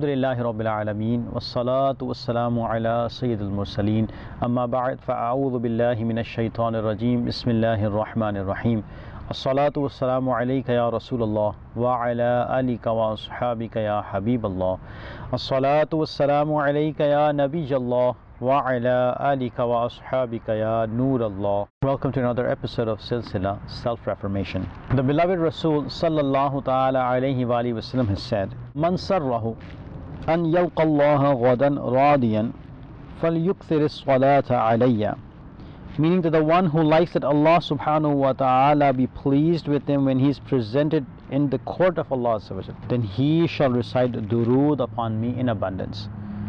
Alhamdulillahi Rabbil Alameen Wassalatu wassalamu ala Sayyidil Mursaleen Amma ba'd fa'a'udhu billahi minash shaitanir rajim Bismillahir Rahmanir Rahim As-salatu wassalamu alayka ya Rasulullah wa ala alika wa ashabika ya Habiballah As-salatu wassalamu alayka ya Nabijallah wa ala alika wa ashabika ya Noorallah. Welcome to another episode of Silsila Self-Reformation. The beloved Rasul sallallahu ta'ala alayhi wa alihi wasallam has said, Man sarrahu an yalqa Allah ghadan radiyan falyukthir as-salata alayya. Meaning to the one who likes that Allah subhanahu wa ta'ala be pleased with him when he is presented in the court of Allah, then he shall recite durood upon me in abundance.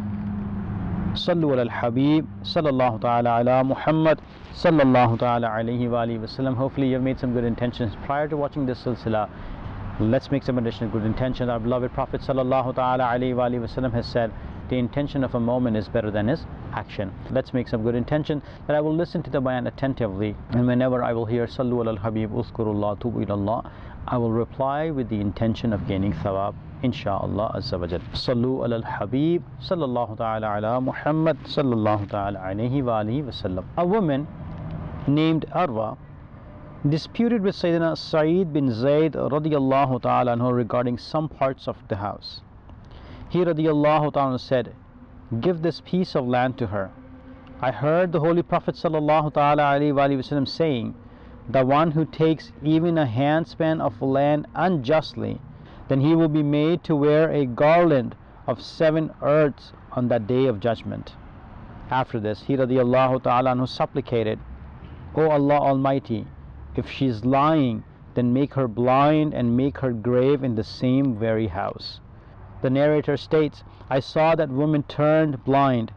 Sallu ala al-Habib sallallahu ta'ala ala Muhammad sallallahu ta'ala alayhi wa alihi wasallam. Hopefully you have made some good intentions prior to watching this silsila. Let's make some additional good intentions. Our beloved Prophet sallallahu ta'ala alayhi wa alihi wasallam has said, the intention of a moment is better than his action. Let's make some good intention that I will listen to the bayan attentively, and whenever I will hear Sallu ala al-Habib uzkurullah tubu ilallah, I will reply with the intention of gaining thawab, insha'Allah azza wa jal. Sallu ala al-Habib sallallahu ta'ala ala Muhammad sallallahu ta'ala alayhi wa alihi wasallam. A woman named Arwa disputed with Sayyidina Sa'id bin Zayd radiyallahu ta'ala anhu regarding some parts of the house. He radiyallahu ta'ala said, give this piece of land to her. I heard the Holy Prophet sallallahu ta'ala alayhi wa alihi wasallam saying, the one who takes even a handspan of land unjustly, then he will be made to wear a garland of 7 earths on that day of judgment. After this, he radiyallahu ta'ala anhu supplicated, O Allah Almighty, if she is lying, then make her blind and make her grave in the same very house. The narrator states, I saw that woman turned blind.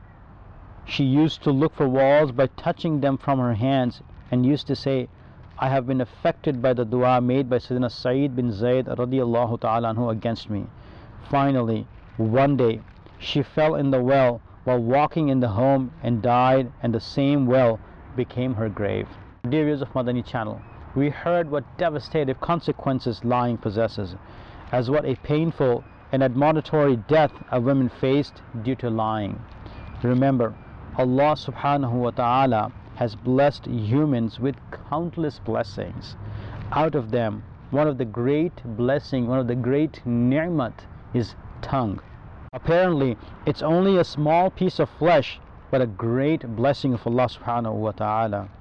She used to look for walls by touching them from her hands, and used to say, I have been affected by the dua made by Sayyidina Sa'id bin Zayd radiyallahu ta'ala anhu against me. Finally, one day, she fell in the well while walking in the home and died, and the same well became her grave. Dear viewers of Madani channel, we heard what devastating consequences lying possesses, as what a painful and admonitory death a woman faced due to lying. Remember, Allah subhanahu wa ta'ala has blessed humans with countless blessings. Out of them, one of the great blessings, one of the great ni'mat is tongue. Apparently, it's only a small piece of flesh, but a great blessing of Allah subhanahu wa ta'ala.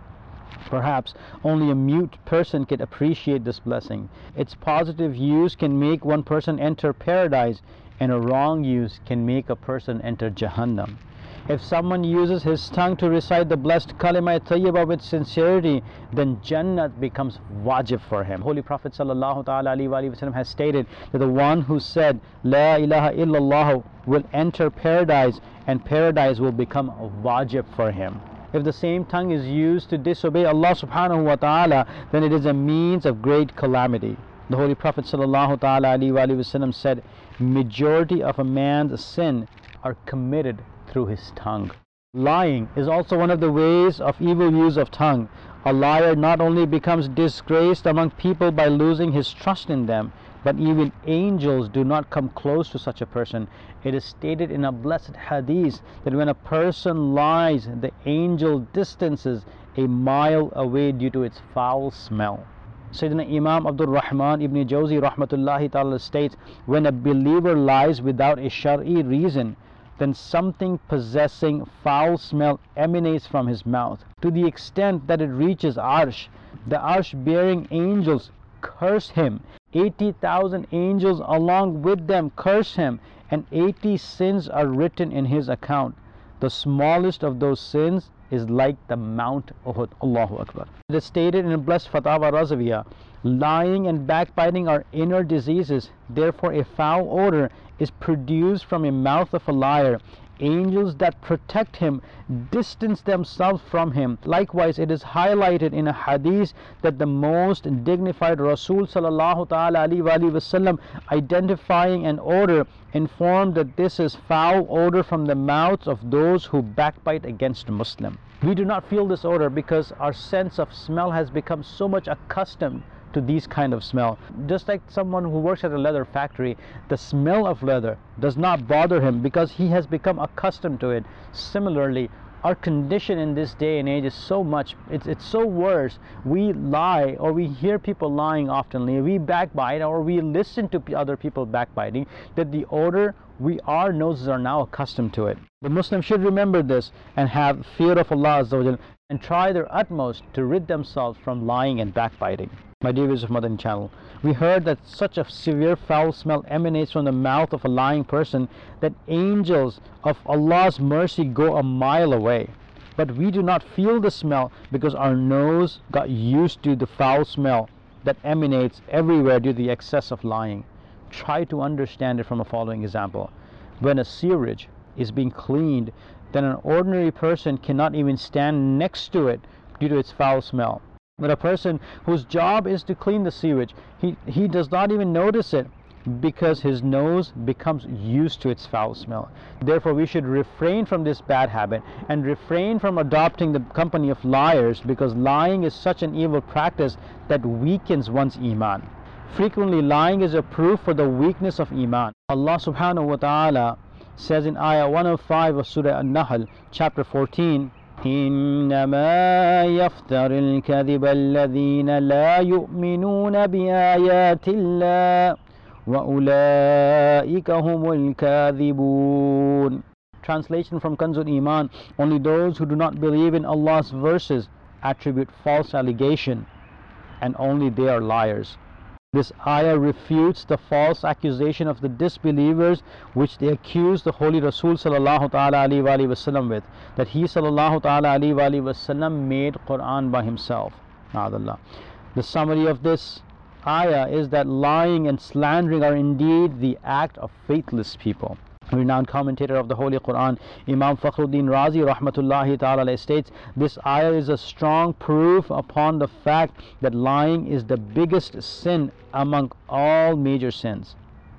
Perhaps only a mute person can appreciate this blessing. Its positive use can make one person enter paradise, and a wrong use can make a person enter Jahannam. If someone uses his tongue to recite the blessed kalima tayyibah with sincerity, then Jannat becomes wajib for him. Holy Prophet sallallahu ta'ala alayhi wa alihi wasallam has stated that the one who said La ilaha illallah will enter paradise, and paradise will become wajib for him. If the same tongue is used to disobey Allah subhanahu wa ta'ala, then it is a means of great calamity. The Holy Prophet sallallahu ta'ala alayhi wa alihi wasallam said, majority of a man's sin are committed through his tongue. Lying is also one of the ways of evil use of tongue. A liar not only becomes disgraced among people by losing his trust in them, but even angels do not come close to such a person. It is stated in a blessed hadith that when a person lies, the angel distances a mile away due to its foul smell. Sayyidina Imam Abdul Rahman ibn Jawzi rahmatullahi ta'ala states, when a believer lies without a shari reason, then something possessing foul smell emanates from his mouth, to the extent that it reaches Arsh. The Arsh bearing angels curse him. 80,000 angels along with them curse him, and 80 sins are written in his account. The smallest of those sins is like the Mount Uhud. Allahu Akbar. It is stated in a blessed Fatawa Razaviyah, lying and backbiting are inner diseases. Therefore a foul odor is produced from a mouth of a liar. Angels that protect him distance themselves from him. Likewise, it is highlighted in a hadith that the most dignified Rasul sallallahu ta'ala alayhi wa alihi wasallam, identifying an odor, informed that this is foul odor from the mouths of those who backbite against a Muslim. We do not feel this odor because our sense of smell has become so much accustomed to these kind of smell. Just like someone who works at a leather factory, the smell of leather does not bother him because he has become accustomed to it. Similarly, our condition in this day and age is so much, it's so worse. We lie, or we hear people lying oftenly, we backbite, or we listen to other people backbiting, that the odor, our noses are now accustomed to it. The Muslim should remember this and have fear of Allah Azza wa Jal, and try their utmost to rid themselves from lying and backbiting. My dear viewers of Madani channel, we heard that such a severe foul smell emanates from the mouth of a lying person that angels of Allah's mercy go a mile away. But we do not feel the smell because our nose got used to the foul smell that emanates everywhere due to the excess of lying. Try to understand it from a following example. When a sewage is being cleaned, then an ordinary person cannot even stand next to it due to its foul smell. But a person whose job is to clean the sewage, he does not even notice it because his nose becomes used to its foul smell. Therefore, we should refrain from this bad habit and refrain from adopting the company of liars, because lying is such an evil practice that weakens one's iman. Frequently, lying is a proof for the weakness of iman. Allah subhanahu wa ta'ala says in ayah 105 of Surah An-Nahl, chapter 14, إنما يفتر الكذب الذين لا يؤمنون بآيات الله وأولئك هم الكاذبون. Translation from Kanzul Iman: only those who do not believe in Allah's verses attribute false allegation, and only they are liars. This ayah refutes the false accusation of the disbelievers which they accuse the Holy Rasul sallallahu ta'ala alayhi wa sallam with, that he sallallahu ta'ala alayhi wa sallam made Quran by himself. Na'adallah. The summary of this ayah is that lying and slandering are indeed the act of faithless people. Renowned commentator of the Holy Quran, Imam Fakhruddin Razi rahmatullahi ta'ala states, this ayah is a strong proof upon the fact that lying is the biggest sin among all major sins,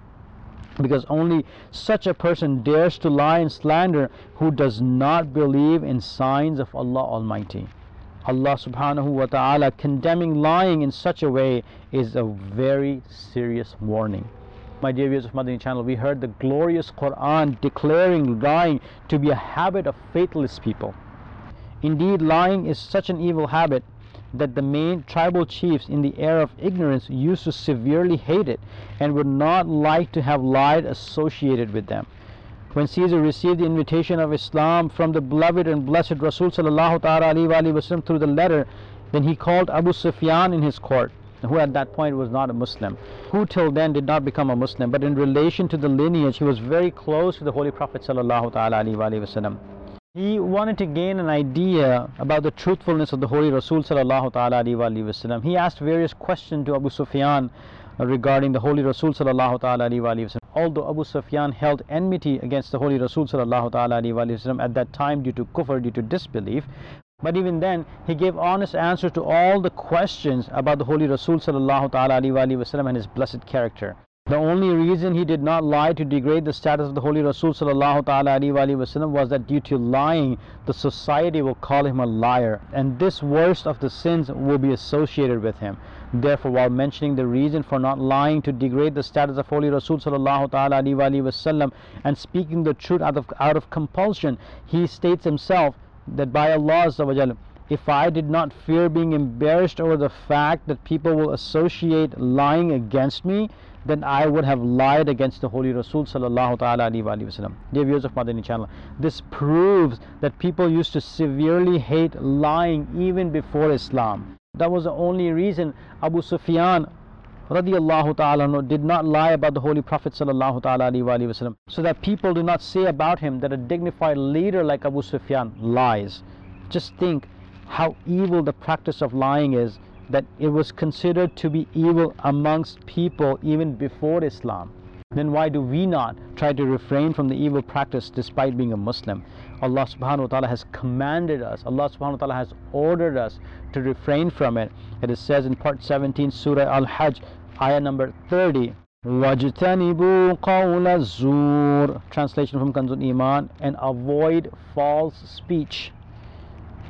because only such a person dares to lie and slander who does not believe in signs of Allah Almighty. Allah subhanahu wa ta'ala condemning lying in such a way is a very serious warning. My dear viewers of Madani channel, we heard the glorious Quran declaring lying to be a habit of faithless people. Indeed, lying is such an evil habit that the main tribal chiefs in the era of ignorance used to severely hate it and would not like to have lied associated with them. When Caesar received the invitation of Islam from the beloved and blessed Rasul sallallahu ta'ala alayhi wa sallam through the letter, then he called Abu Sufyan in his court, who at that point was not a Muslim, who till then did not become a Muslim, but in relation to the lineage he was very close to the Holy Prophet sallallahu ta'ala alayhi wa sallam. He wanted to gain an idea about the truthfulness of the Holy Rasul sallallahu ta'ala alayhi wa sallam. He asked various questions to Abu Sufyan regarding the Holy Rasul sallallahu ta'ala alayhi wa sallam. Although Abu Sufyan held enmity against the Holy Rasul sallallahu ta'ala alayhi wa sallam at that time due to kufr, due to disbelief, but even then he gave honest answers to all the questions about the Holy Rasul sallallahu ta'ala alayhi wa sallam and his blessed character. The only reason he did not lie to degrade the status of the Holy Rasul sallallahu ta'ala alayhi wa sallam was that due to lying, the society will call him a liar, and this worst of the sins will be associated with him. Therefore, while mentioning the reason for not lying to degrade the status of Holy Rasul sallallahu ta'ala alayhi wa sallam and speaking the truth out of compulsion, he states himself that by Allah Azza wa Jal, if I did not fear being embarrassed over the fact that people will associate lying against me, then I would have lied against the Holy Rasul sallallahu ta'ala alayhi wa sallam. Dear viewers of Madani channel, this proves that people used to severely hate lying even before Islam. That was the only reason Abu Sufyan radiyallahu ta'ala did not lie about the Holy Prophet sallallahu ta'ala alayhi wa sallam, so that people do not say about him that a dignified leader like Abu Sufyan lies. Just think how evil the practice of lying is, that it was considered to be evil amongst people even before Islam. Then why do we not try to refrain from the evil practice despite being a Muslim? Allah subhanahu wa ta'ala has commanded us, Allah subhanahu wa ta'ala has ordered us to refrain from it. It says in part 17 Surah Al-Hajj, ayah number 30, وَاجْتَنِبُوا قَوْلَ الزُّورِ. Translation from Kanzul Iman: and avoid false speech.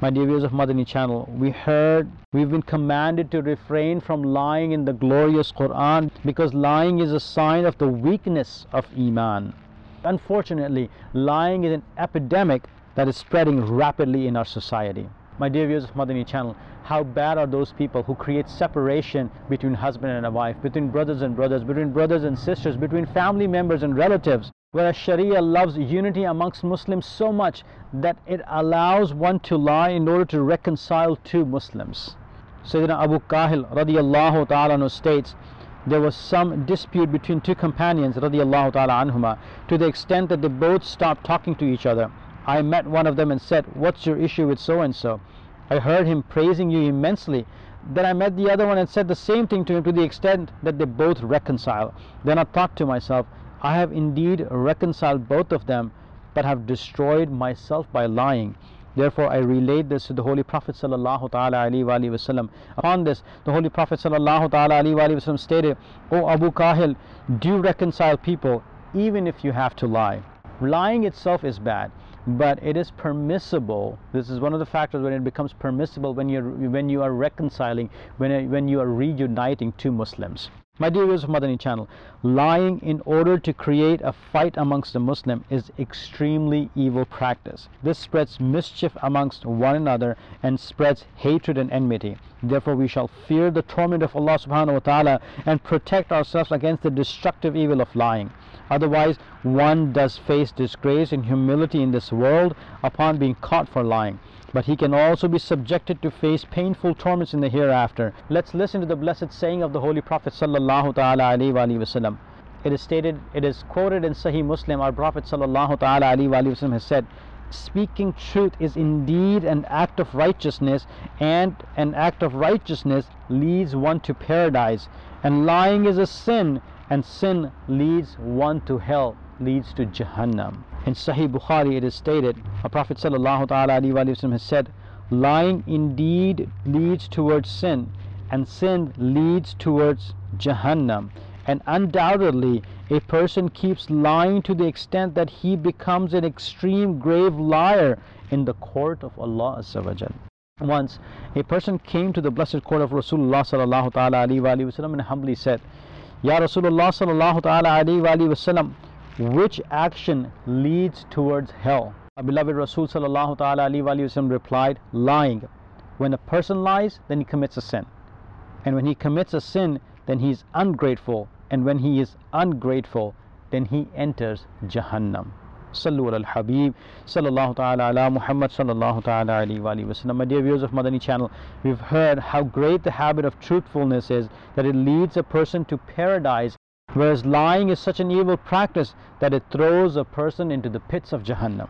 My dear viewers of Madani channel, we've been commanded to refrain from lying in the glorious Quran, because lying is a sign of the weakness of Iman. Unfortunately, lying is an epidemic that is spreading rapidly in our society. My dear viewers of Madani channel, how bad are those people who create separation between husband and a wife, between brothers and brothers, between brothers and sisters, between family members and relatives, whereas Sharia loves unity amongst Muslims so much that it allows one to lie in order to reconcile two Muslims. Sayyidina Abu Kahil radiyallahu ta'ala anhu states, there was some dispute between two companions radiyallahu ta'ala anhuma, to the extent that they both stopped talking to each other. I met one of them and said, "What's your issue with so and so? I heard him praising you immensely." Then I met the other one and said the same thing to him, to the extent that they both reconciled. Then I thought to myself, I have indeed reconciled both of them, but have destroyed myself by lying. Therefore I relate this to the Holy Prophet sallallahu ta'ala alaihi wasallam. Upon this, the Holy Prophet sallallahu ta'ala alaihi wasallam stated, "O Abu Kahil, do reconcile people even if you have to lie." Lying itself is bad, but it is permissible. This is one of the factors when it becomes permissible, when you are reconciling, when you are reuniting two Muslims. My dear viewers of Madani channel, lying in order to create a fight amongst the Muslim is extremely evil practice. This spreads mischief amongst one another and spreads hatred and enmity. Therefore we shall fear the torment of Allah subhanahu wa ta'ala and protect ourselves against the destructive evil of lying. Otherwise one does face disgrace and humility in this world upon being caught for lying, but he can also be subjected to face painful torments in the hereafter. Let's listen to the blessed saying of the Holy Prophet sallallahu ta'ala alaihi wasallam. It is stated, it is quoted in Sahih Muslim, our Prophet sallallahu ta'ala alaihi wasallam has said, "Speaking truth is indeed an act of righteousness, and an act of righteousness leads one to paradise, and lying is a sin, and sin leads one to hell, leads to Jahannam." In Sahih Bukhari it is stated, our Prophet sallallahu ta'ala alaihi wasallam has said, "Lying indeed leads towards sin, and sin leads towards Jahannam, and undoubtedly a person keeps lying to the extent that he becomes an extreme grave liar in the court of Allah Azza wa Jal." Once a person came to the blessed court of Rasulullah sallallahu ta'ala alaihi wasallam and humbly said, "Ya Rasulullah sallallahu ta'ala alaihi wasallam, which action leads towards hell?" Our beloved Rasul sallallahu ta'ala alaihi wasallam replied, "Lying. When a person lies, then he commits a sin, and when he commits a sin, then he is ungrateful, and when he is ungrateful, then he enters Jahannam." Sallu ala al-Habib sallallahu ta'ala ala Muhammad sallallahu ta'ala alaihi wasallam. My dear viewers of Madani channel, we've heard how great the habit of truthfulness is, that it leads a person to paradise, whereas lying is such an evil practice that it throws a person into the pits of Jahannam.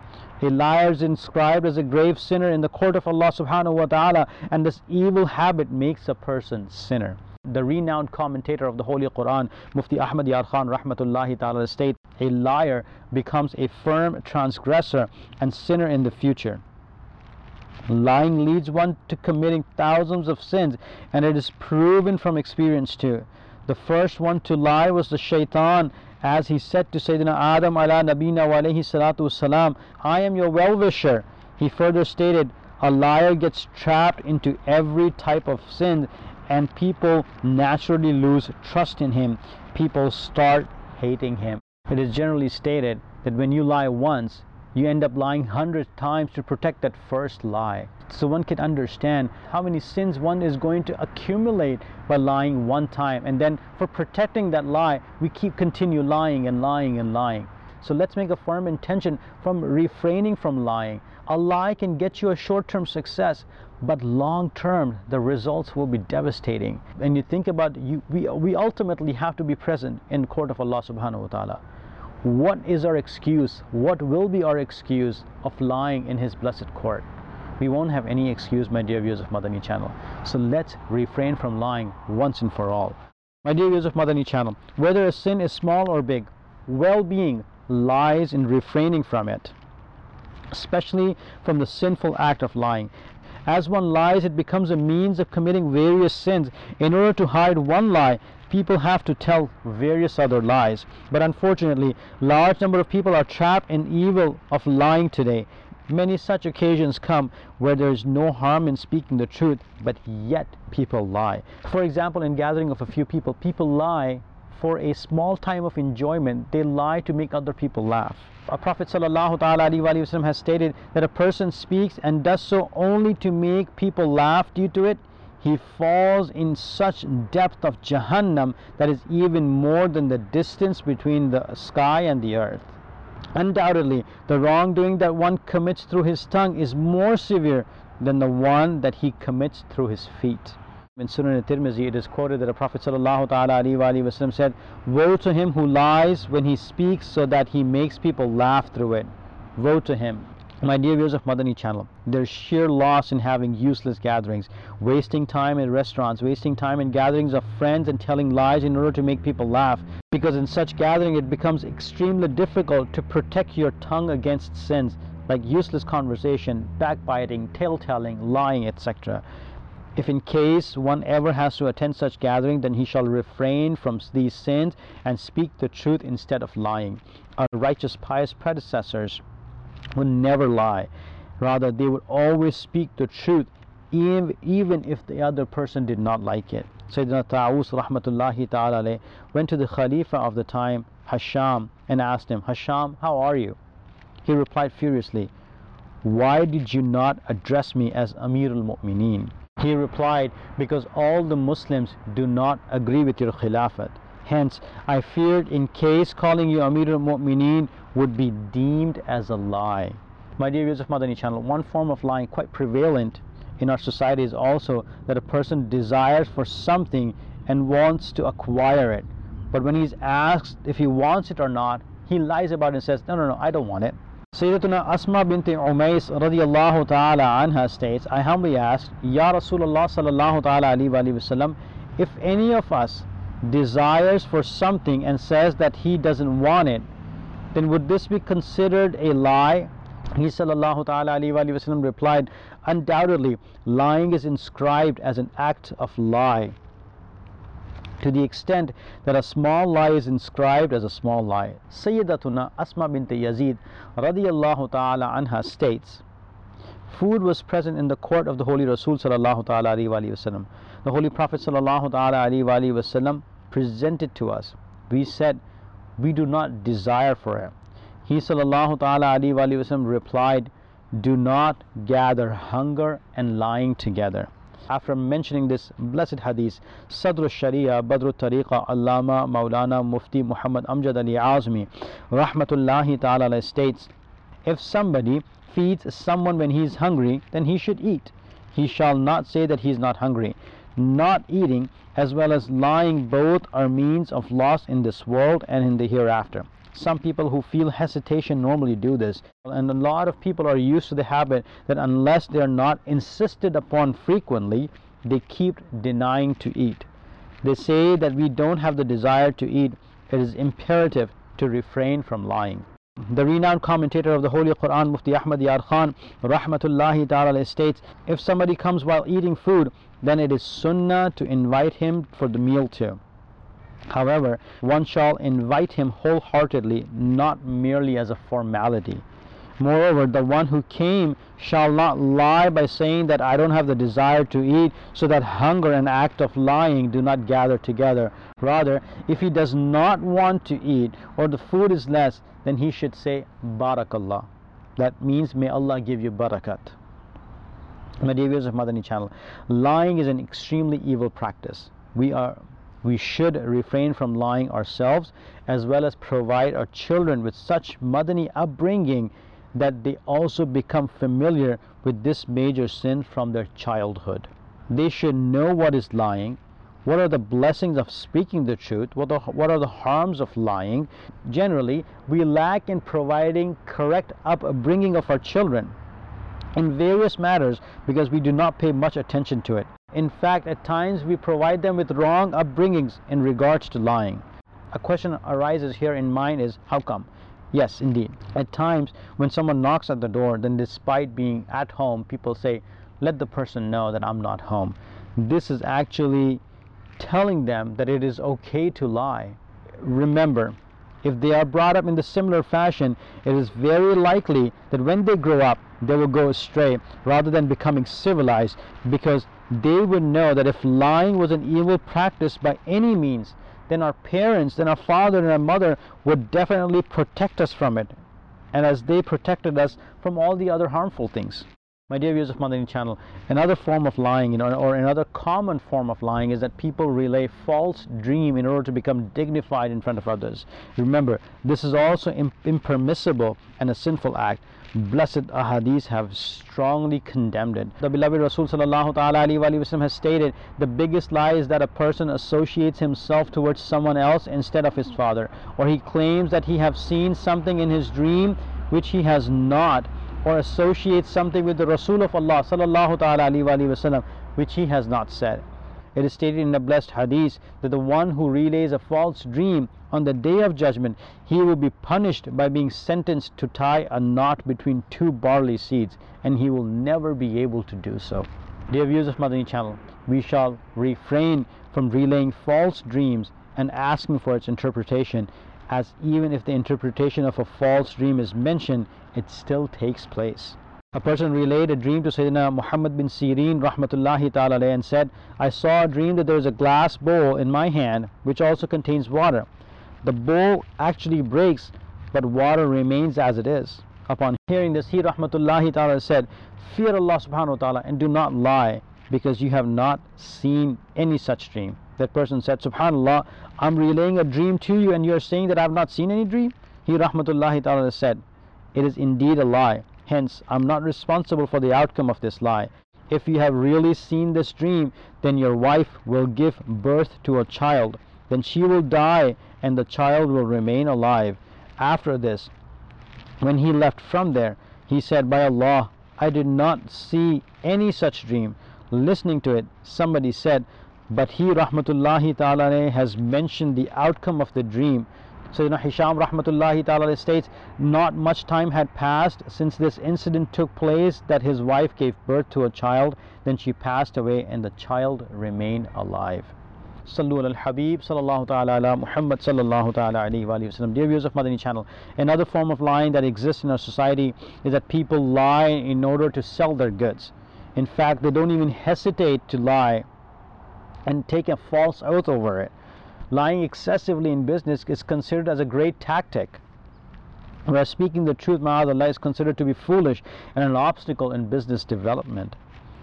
A liar is inscribed as a grave sinner in the court of Allah subhanahu wa ta'ala, and this evil habit makes a person sinner. The renowned commentator of the Holy Quran, Mufti Ahmad Yar Khan rahmatullahi ta'ala, states, a liar becomes a firm transgressor and sinner in the future. Lying leads one to committing thousands of sins, and it is proven from experience too. The first one to lie was the shaitan, as he said to Sayyidina Adam ala nabina wa alayhi salatu wassalam, "I am your well-wisher." He further stated, a liar gets trapped into every type of sin, and people naturally lose trust in him. People start hating him. It is generally stated that when you lie once, you end up lying 100 times to protect that first lie. So one can understand how many sins one is going to accumulate by lying one time, and then for protecting that lie, we continue lying and lying and lying. So let's make a firm intention from refraining from lying. A lie can get you a short-term success, but long-term the results will be devastating. And you think about, we ultimately have to be present in the court of Allah subhanahu wa ta'ala. What is our excuse? What will be our excuse of lying in His blessed court? We won't have any excuse, my dear viewers of Madani channel. So let's refrain from lying once and for all. My dear viewers of Madani channel, whether a sin is small or big, well-being lies in refraining from it, especially from the sinful act of lying. As one lies, it becomes a means of committing various sins. In order to hide one lie, people have to tell various other lies. But unfortunately, large number of people are trapped in evil of lying today. Many such occasions come where there is no harm in speaking the truth, but yet people lie. For example, in gathering of a few people, people lie for a small time of enjoyment. They lie to make other people laugh. Our Prophet ﷺ has stated that a person speaks and does so only to make people laugh due to it, he falls in such depth of Jahannam that is even more than the distance between the sky and the earth. Undoubtedly, the wrongdoing that one commits through his tongue is more severe than the one that he commits through his feet. In Sunan al-Tirmidhi, it is quoted that the Prophet ﷺ said, "Woe to him who lies when he speaks so that he makes people laugh through it. Woe to him." My dear viewers of Madani channel, there's sheer loss in having useless gatherings, wasting time in restaurants, wasting time in gatherings of friends and telling lies in order to make people laugh. Because in such gathering it becomes extremely difficult to protect your tongue against sins like useless conversation, backbiting, tale-telling, lying, etc. If in case one ever has to attend such gathering, then he shall refrain from these sins and speak the truth instead of lying. Our righteous, pious predecessors would never lie. Rather, they would always speak the truth, even if the other person did not like it. Sayyidina Ta'us rahmatullahi ta'ala alayh went to the Khalifa of the time, Hasham, and asked him, "Hasham, how are you?" He replied furiously, "Why did you not address me as Amir al-Mu'mineen?" He replied, "Because all the Muslims do not agree with your Khilafat. Hence, I feared in case calling you Amir al-Mu'mineen would be deemed as a lie." My dear viewers of Madani channel, one form of lying quite prevalent in our society is also that a person desires for something and wants to acquire it. But when he's asked if he wants it or not, he lies about it and says, no, I don't want it. Sayyidatuna Asma bint Umays radiyallahu ta'ala anha states, "I humbly asked, Ya Rasulullah sallallahu ta'ala alayhi wa sallam, if any of us desires for something and says that he doesn't want it, then would this be considered a lie?" He sallallahu ta'ala alayhi wa sallam replied, "Undoubtedly, lying is inscribed as an act of lie, to the extent that a small lie is inscribed as a small lie." Sayyidatuna Asma bint Yazid radiyallahu ta'ala anha states, food was present in the court of the Holy Rasul sallallahu ta'ala alayhi wa sallam. The Holy Prophet sallallahu ta'ala alayhi wa sallam presented to us. We said, "We do not desire for it." He sallallahu ta'ala alayhi wa sallam replied, "Do not gather hunger and lying together." After mentioning this blessed hadith, Sadr al-Sharia, Badr al-Tariqa, Allama, Maulana, Mufti Muhammad Amjad Ali Azmi rahmatullahi ta'ala states, if somebody feeds someone when he is hungry, then he should eat. He shall not say that he is not hungry. Not eating as well as lying both are means of loss in this world and in the hereafter. Some people who feel hesitation normally do this, and a lot of people are used to the habit that unless they are not insisted upon frequently, they keep denying to eat. They say that we don't have the desire to eat. It is imperative to refrain from lying. The renowned commentator of the Holy Quran, Mufti Ahmad Yar Khan rahmatullahi ta'ala states, if somebody comes while eating food, then it is sunnah to invite him for the meal too. However, one shall invite him wholeheartedly, not merely as a formality. Moreover, the one who came shall not lie by saying that I don't have the desire to eat, so that hunger and act of lying do not gather together. Rather, if he does not want to eat or the food is less, then he should say Barakallah. That means may Allah give you barakat. My dear viewers of Madani channel, lying is an extremely evil practice. We should refrain from lying ourselves, as well as provide our children with such Madani upbringing that they also become familiar with this major sin from their childhood. They should know what is lying, what are the blessings of speaking the truth, what are the harms of lying. Generally, we lack in providing correct upbringing of our children in various matters because we do not pay much attention to it. In fact, at times we provide them with wrong upbringings in regards to lying. A question arises here in mind is, how come? Yes, indeed. At times when someone knocks at the door, then despite being at home, people say, let the person know that I'm not home. This is actually telling them that it is okay to lie. Remember, if they are brought up in the similar fashion, it is very likely that when they grow up, they will go astray rather than becoming civilized, because they would know that if lying was an evil practice by any means, then our parents, then our father and our mother would definitely protect us from it, and as they protected us from all the other harmful things. My dear viewers of Madani channel, another form of lying, or another common form of lying, is that people relay false dream in order to become dignified in front of others. Remember, this is also impermissible and a sinful act. Blessed ahadith have strongly condemned it. The beloved Rasul sallallahu ta'ala alaihi wasallam has stated, the biggest lie is that a person associates himself towards someone else instead of his father, or he claims that he have seen something in his dream which he has not, or associates something with the Rasul of Allah sallallahu ta'ala alaihi wasallam which he has not said. It is stated in the blessed hadith that the one who relays a false dream on the day of judgment, he will be punished by being sentenced to tie a knot between two barley seeds, and he will never be able to do so. Dear viewers of Madani channel, we shall refrain from relaying false dreams and asking for its interpretation, as even if the interpretation of a false dream is mentioned, it still takes place. A person relayed a dream to Sayyidina Muhammad bin Sirin rahmatullahi ta'ala alayhi and said, I saw a dream that there is a glass bowl in my hand which also contains water. The bowl actually breaks, but water remains as it is. Upon hearing this, he rahmatullahi ta'ala said, fear Allah subhanahu wa ta'ala and do not lie, because you have not seen any such dream. That person said, subhanallah, I'm relaying a dream to you and you are saying that I have not seen any dream? He rahmatullahi ta'ala said, it is indeed a lie. Hence, I'm not responsible for the outcome of this lie. If you have really seen this dream, then your wife will give birth to a child. Then she will die and the child will remain alive. After this, when he left from there, he said, by Allah, I did not see any such dream. Listening to it, somebody said, but he rahmatullahi ta'ala has mentioned the outcome of the dream. Sayyidina Hisham rahmatullahi ta'ala states, not much time had passed since this incident took place that his wife gave birth to a child, then she passed away and the child remained alive. Sallu al Habib sallallahu ta'ala ala Muhammad sallallahu ta'ala alayhi wa sallam. Dear viewers of Madani channel, another form of lying that exists in our society is that people lie in order to sell their goods. In fact, they don't even hesitate to lie and take a false oath over it. Lying excessively in business is considered as a great tactic, whereas speaking the truth, ma'adallah, is considered to be foolish and an obstacle in business development.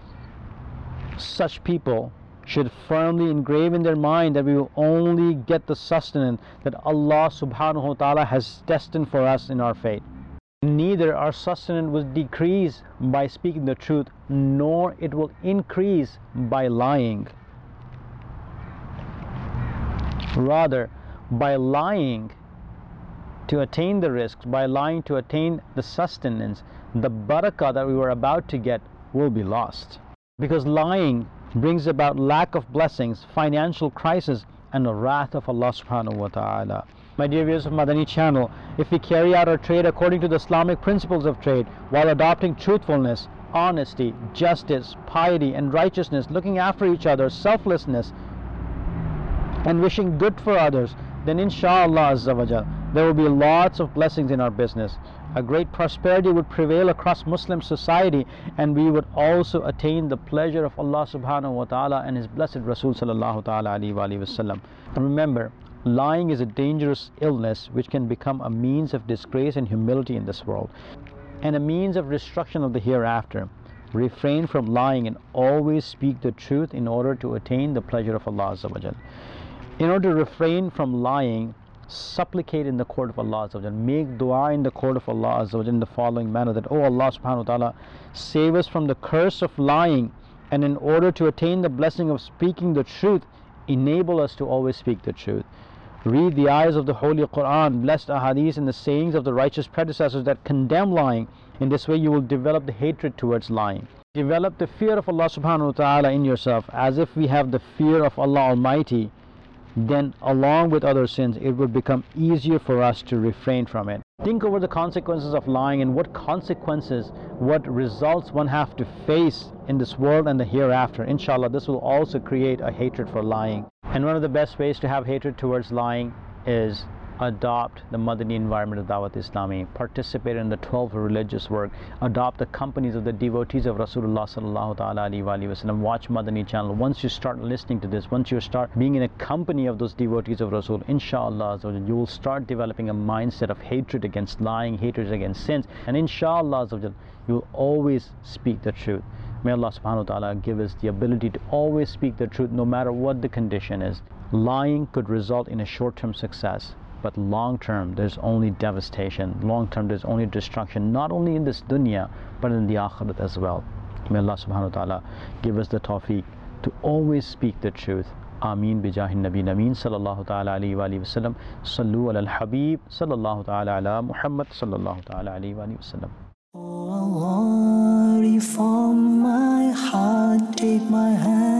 Such people should firmly engrave in their mind that we will only get the sustenance that Allah subhanahu wa ta'ala has destined for us in our fate. Neither our sustenance will decrease by speaking the truth, nor it will increase by lying. Rather, by lying to attain the risks, by lying to attain the sustenance, the barakah that we were about to get will be lost. Because lying brings about lack of blessings, financial crisis, and the wrath of Allah subhanahu wa ta'ala. My dear viewers of Madani channel, if we carry out our trade according to the Islamic principles of trade, while adopting truthfulness, honesty, justice, piety, and righteousness, looking after each other, selflessness, and wishing good for others, then inshallah azza wa jal, there will be lots of blessings in our business. A great prosperity would prevail across Muslim society, and we would also attain the pleasure of Allah subhanahu wa ta'ala and His blessed Rasul sallallahu ta'ala alayhi wa sallam. Remember, lying is a dangerous illness which can become a means of disgrace and humility in this world, and a means of destruction of the hereafter. Refrain from lying and always speak the truth in order to attain the pleasure of Allah azza wa jal. In order to refrain from lying, supplicate in the court of Allah azza wa jal. Make dua in the court of Allah azza wa jal in the following manner, that, oh Allah subhanahu wa ta'ala, save us from the curse of lying, and in order to attain the blessing of speaking the truth, enable us to always speak the truth. Read the ayahs of the Holy Quran, blessed ahadith, and the sayings of the righteous predecessors that condemn lying. In this way you will develop the hatred towards lying. Develop the fear of Allah subhanahu wa ta'ala in yourself, as if we have the fear of Allah Almighty. Then along with other sins, it would become easier for us to refrain from it. Think over the consequences of lying and what consequences, what results one have to face in this world and the hereafter. Inshallah, this will also create a hatred for lying. And one of the best ways to have hatred towards lying is adopt the Madani environment of Dawat Islami, participate in the 12 religious work, adopt the companies of the devotees of Rasulullah sallallahu ta'ala alaihi wasallam, watch Madani channel. Once you start listening to this, once you start being in a company of those devotees of Rasul, inshallah you will start developing a mindset of hatred against lying, hatred against sins, and inshallah you will always speak the truth. May Allah subhanahu wa ta'ala give us the ability to always speak the truth no matter what the condition is. Lying could result in a short-term success, but long-term there's only devastation. Long-term there's only destruction, not only in this dunya but in the akhirat as well. May Allah subhanahu wa ta'ala give us the tawfiq to always speak the truth. Ameen bijahin nabi nameen sallallahu ta'ala alayhi wa sallam. Sallu ala al-habib sallallahu ta'ala ala Muhammad sallallahu ta'ala alayhi wa sallam. Oh Allah, reform my heart, take my hand.